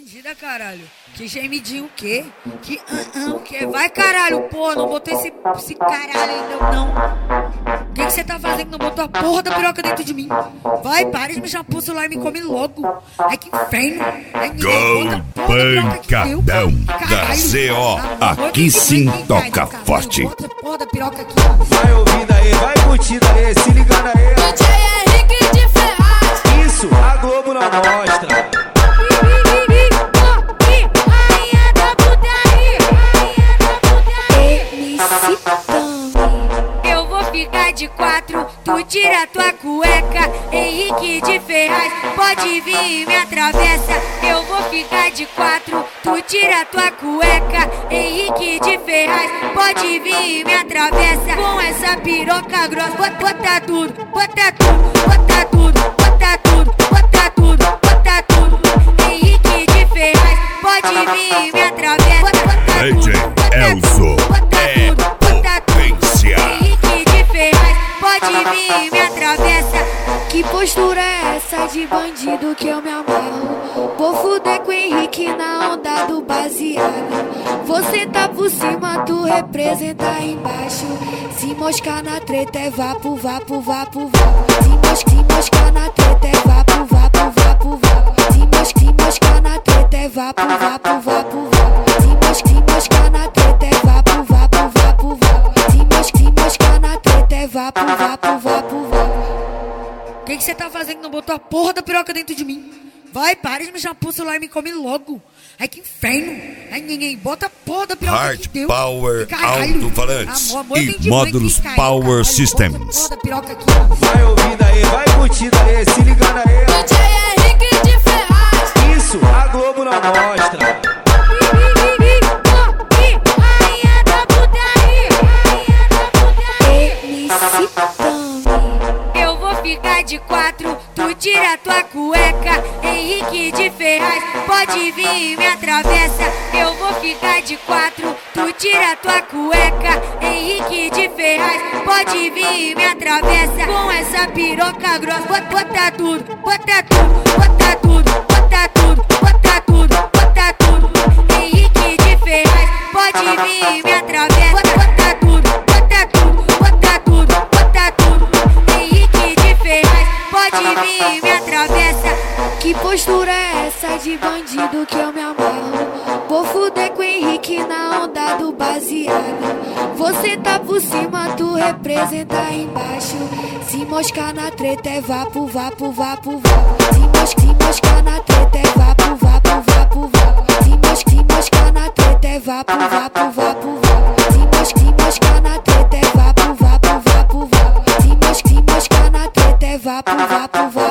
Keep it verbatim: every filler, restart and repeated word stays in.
bandida, caralho. Que gemidinho o quê? Que ah, ah, o quê? Vai, caralho, pô, não botou esse, esse caralho ainda, não. O que você tá fazendo? Não botou a porra da piroca dentro de mim. Vai, para de me chamar pro celular e me come logo. Ai, que inferno. Ai, Gol Pancadão da Z O. Aqui sim toca forte. Porra da piroca aqui. Vai ouvindo aí, vai curtindo aí, se ligando aí. D J Henrique de Ferraz. Isso, a Globo não mostra. Eu vou ficar de quatro, tu tira tua cueca. Henrique de Ferraz, pode vir e me atravessa. Eu vou ficar de quatro, tu tira tua cueca. Henrique de Ferraz, pode vir e me atravessa. Com essa piroca grossa, bota, bota tudo, bota tudo, bota tudo, bota tudo, bota tudo, bota tudo. Henrique de Ferraz, pode vir e me atravessa. Bota, bota D J tudo, bota Elzo tudo, bota é tudo, bota tudo. potência. Henrique de Ferraz, pode vir e me atravessa. Que postura é essa de bandido que eu me amarro? Vou fuder com o Henrique na onda do baseado. Você tá por cima, tu representa embaixo. Se moscar na treta é vapo, vapo, vapo, vapo. Se moscar, se moscar na treta é vapo, vapo, vapo, vapo. Se moscar, se moscar na treta é vapo, vapo, vapo, vapo. Se moscar, se moscar na treta é vapo, vapo, vapo, vapo. Se moscar, se moscar na treta é vapo, vapo, vapo, vapo. O que você tá fazendo? Não botou a porra da piroca dentro de mim. Vai, para de me chamar pro celular e me come logo. Ai, que inferno. Ai, ninguém, bota a porra da piroca Hard que deu. Power Caralho. Alto-falantes Amor, amor, eu e entendi módulos muito, caralho, Power caralho. Systems. Bota a porra da piroca aqui. Vai ouvindo aí, vai curtindo aí, se ligando aí. D J Henrique de Ferraz. Isso, a Globo não mostra. Eu vou ficar de quatro, tu tira tua cueca. Henrique de Ferraz, pode vir e me atravessa. Eu vou ficar de quatro, tu tira tua cueca. Henrique de Ferraz, pode vir e me atravessa. Com essa piroca grossa, bota, bota tudo, bota tudo, bota tudo, bota tudo, bota tudo, bota tudo. Henrique de Ferraz, pode vir e me atravessa. Bota, bota tudo, bota tudo, bota tudo, bota tudo. Henrique de Ferraz, pode vir e me atravessa. Que postura é essa de bandido que eu me amarro? Vou fuder com o Henrique na onda do baseado. Você tá por cima, tu representa embaixo. Se moscar na treta é vapo, vapo, vapo, vapo. Se moscar, se moscar na treta é vapo, vapo, vapo, vapo. Se moscar, se moscar na treta é vapo, vapo, vapo, vapo. Se moscar, se moscar na treta é vapo, vapo, vapo, vapo. Se moscar, se moscar na treta é vapo, vapo, vapo.